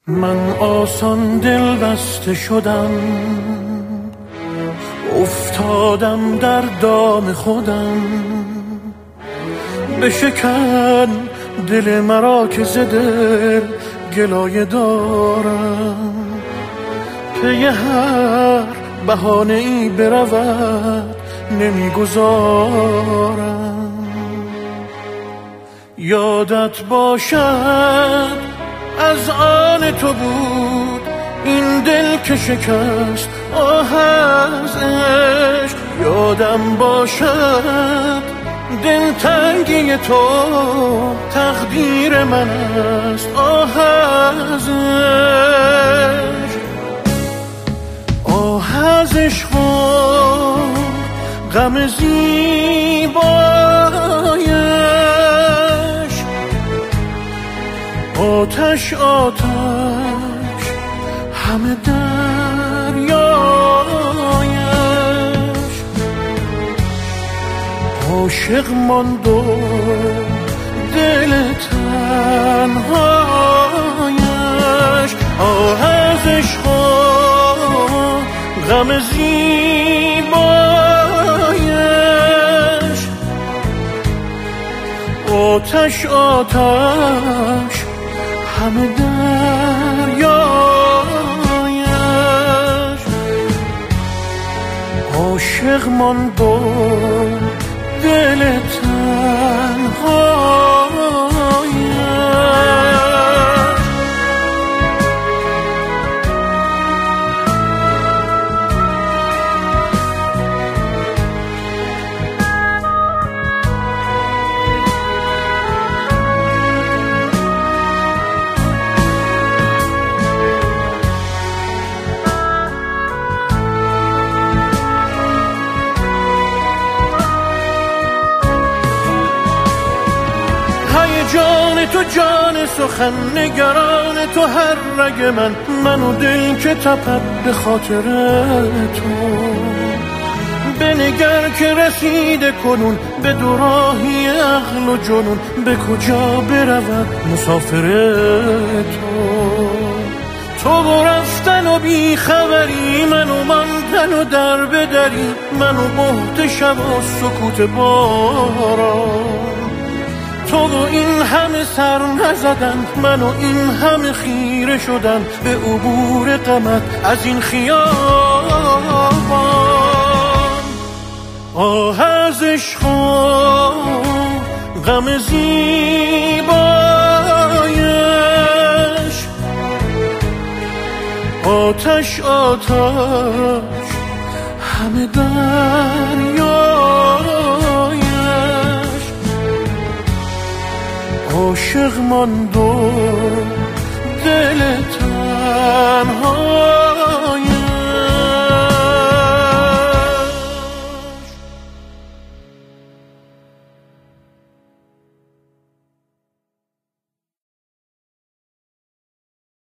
من آسان دل بسته شدم، افتادم در دام خودم. بشکن دل مرا که ز دل گلایه دارم، پی هر بهانه ای برود نمیگذارم. یادت باشد از آن تو بود این دل که شکست آه از عشق. یادم باشد دلتنگی تو تقدیر من است آه از عشق. آه از عشق و غم زیبایش، آتش آتش همه دریایش. عاشق ماند و دل تنهایش. آه از عشق و غم زیبایش، آتش آتش همه دریایش. عاشق ماند و دل تنهایش. جان تو جان سخن نگران تو هر رگ من و دل که تپد به خاطر تو. بنگر که رسیده کنون به دوراهی عقل و جنون، به کجا برود مسافر تو. تو برفتن و بی خبری، منو ماندن و در بدری، منو بهت شب و سکوت باران. تو و این همه سر نزدن، من و این همه خیره شدن به عبور غمت از این خیابان. آه از عشق و غم زیبایش، آتش آتش همه دریایش. عاشق ماند و